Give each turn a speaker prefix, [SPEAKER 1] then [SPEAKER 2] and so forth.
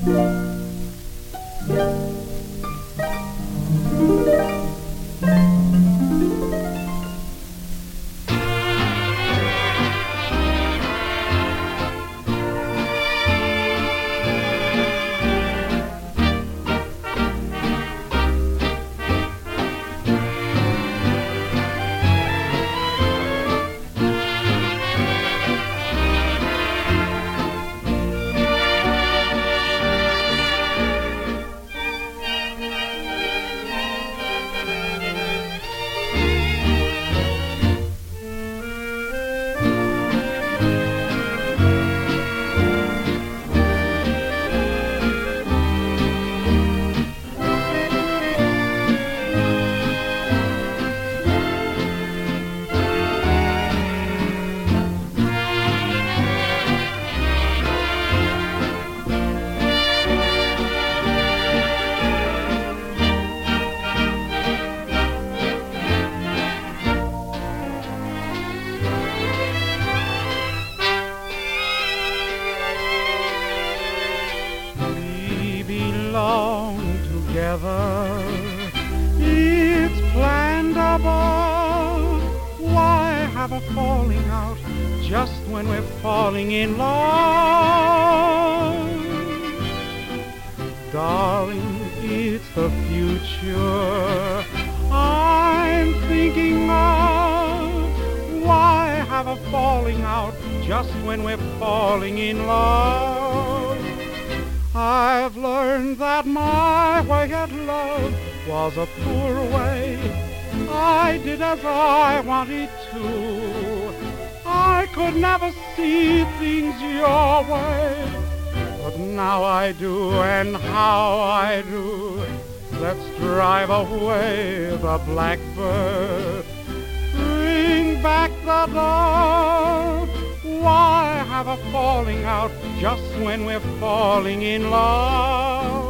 [SPEAKER 1] Together, it's planned above. Why have a falling out just when we're falling in love? Darling, it's the future I'm thinking of. Why have a falling out just when we're falling in love? I've learned that my way at love was a poor way. I did as I wanted to. I could never see things your way, but now I do, and how I do. Let's drive away the blackbird, bring back the dove. Why have a falling out just when we're falling in love?